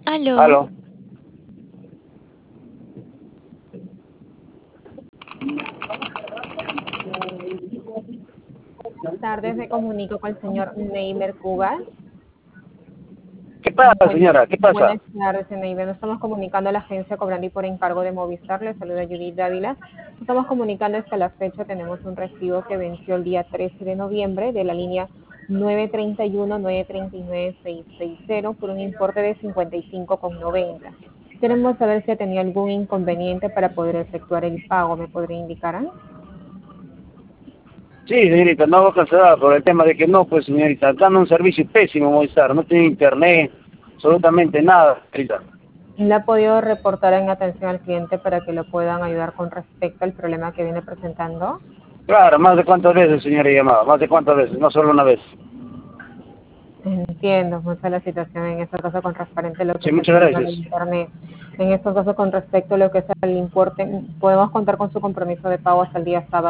Aló. Aló. Buenas tardes, me comunico con el señor Neimer Cubas. ¿Qué pasa, señora? ¿Qué pasa? Buenas tardes, Neimer. Nos estamos comunicando a la agencia cobrando y por encargo de Movistar. Le saluda Judith Dávila. Nos estamos comunicando hasta la fecha. Tenemos un recibo que venció el día 13 de noviembre de la línea 931-939-660 por un importe de 55,90. Queremos saber si tenía algún inconveniente para poder efectuar el pago. ¿Me podría indicar? Sí, señorita, no voy a cancelar por el tema de que no, pues, señorita, dando un servicio pésimo, Movistar. No tiene internet, absolutamente nada, señorita. ¿Le ha podido reportar en atención al cliente para que lo puedan ayudar con respecto al problema que viene presentando? Claro, más de cuántas veces, señora, he llamado, más de cuántas veces, no solo una vez. Entiendo mucho la situación en este caso con respecto a lo que Sí, es el muchas problema de gracias. internet. En estos casos con respecto a lo que es el importe, podemos contar con su compromiso de pago hasta el día sábado.